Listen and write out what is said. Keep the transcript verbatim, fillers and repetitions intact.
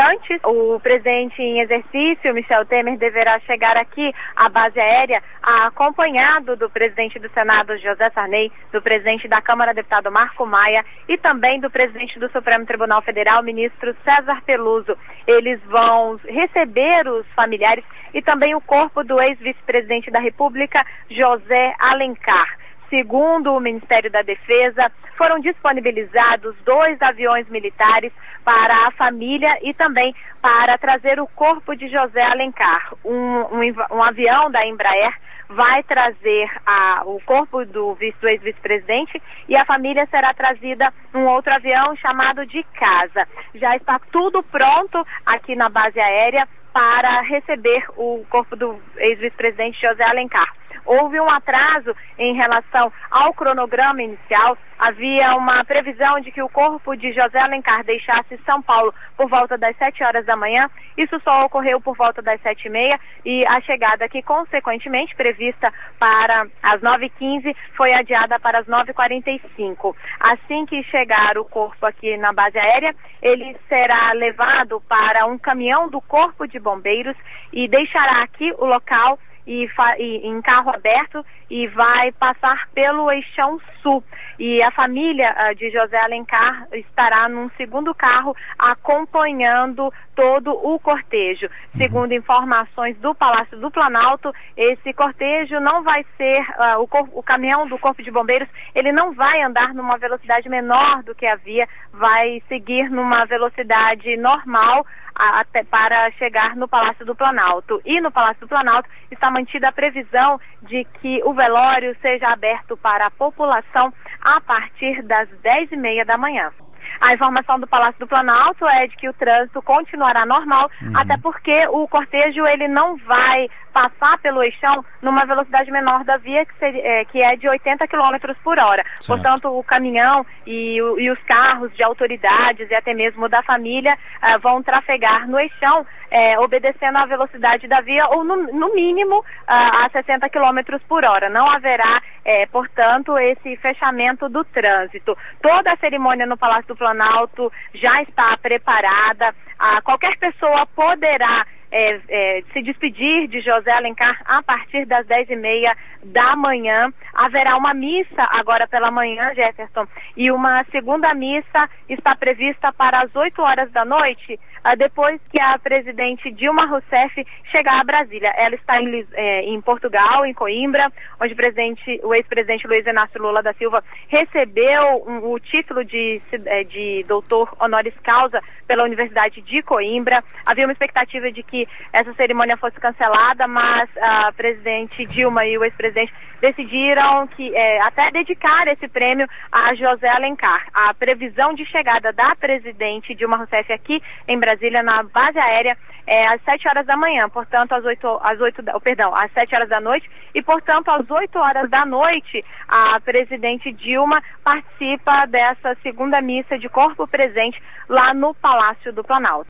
Antes, o presidente em exercício, Michel Temer, deverá chegar aqui à base aérea acompanhado do presidente do Senado, José Sarney, do presidente da Câmara, deputado Marco Maia, e também do presidente do Supremo Tribunal Federal, ministro César Peluso. Eles vão receber os familiares e também o corpo do ex-vice-presidente da República, José Alencar. Segundo o Ministério da Defesa, foram disponibilizados dois aviões militares para a família e também para trazer o corpo de José Alencar. Um, um, um avião da Embraer vai trazer a, o corpo do, vice, do ex-vice-presidente e a família será trazida num outro avião chamado de casa. Já está tudo pronto aqui na base aérea para receber o corpo do ex-vice-presidente José Alencar. Houve um atraso em relação ao cronograma inicial. Havia uma previsão de que o corpo de José Alencar deixasse São Paulo por volta das sete horas da manhã. Isso só ocorreu por volta das sete e meia e a chegada aqui, consequentemente, prevista para as nove e quinze, foi adiada para as nove e quarenta e cinco. Assim que chegar o corpo aqui na base aérea, ele será levado para um caminhão do Corpo de Bombeiros e deixará aqui o local E, e em carro aberto e vai passar pelo Eixão Sul. E a família uh, de José Alencar estará num segundo carro acompanhando todo o cortejo. Segundo informações do Palácio do Planalto, esse cortejo não vai ser, uh, o, cor, o caminhão do Corpo de Bombeiros, ele não vai andar numa velocidade menor do que havia, vai seguir numa velocidade normal até para chegar no Palácio do Planalto. E no Palácio do Planalto está mantida a previsão de que o velório seja aberto para a população a partir das dez e meia da manhã. A informação do Palácio do Planalto é de que o trânsito continuará normal, uhum. até porque o cortejo ele não vai passar pelo eixão numa velocidade menor da via, que, seria, é, que é de oitenta quilômetros por hora. Certo. Portanto, o caminhão e, o, e os carros de autoridades e até mesmo da família uh, vão trafegar no eixão, é, obedecendo à velocidade da via, ou no, no mínimo uh, a sessenta quilômetros por hora. Não haverá, é, portanto, esse fechamento do trânsito. Toda a cerimônia no Palácio do Planalto já está preparada. Uh, qualquer pessoa poderá É, é, se despedir de José Alencar a partir das dez e meia da manhã. Haverá uma missa agora pela manhã, Jefferson, e uma segunda missa está prevista para as oito horas da noite, uh, depois que a presidente Dilma Rousseff chegar a Brasília. Ela está em, é, em Portugal, em Coimbra, onde o, presidente, o ex-presidente Luiz Inácio Lula da Silva recebeu um, o título de, de doutor honoris causa pela Universidade de Coimbra. Havia uma expectativa de que essa cerimônia fosse cancelada, mas a presidente Dilma e o ex-presidente decidiram que é, até dedicar esse prêmio a José Alencar. A previsão de chegada da presidente Dilma Rousseff aqui em Brasília, na base aérea, é às sete horas da manhã, portanto às oito, às oito, perdão, às sete horas da noite, e portanto às oito horas da noite a presidente Dilma participa dessa segunda missa de corpo presente lá no Palácio do Planalto.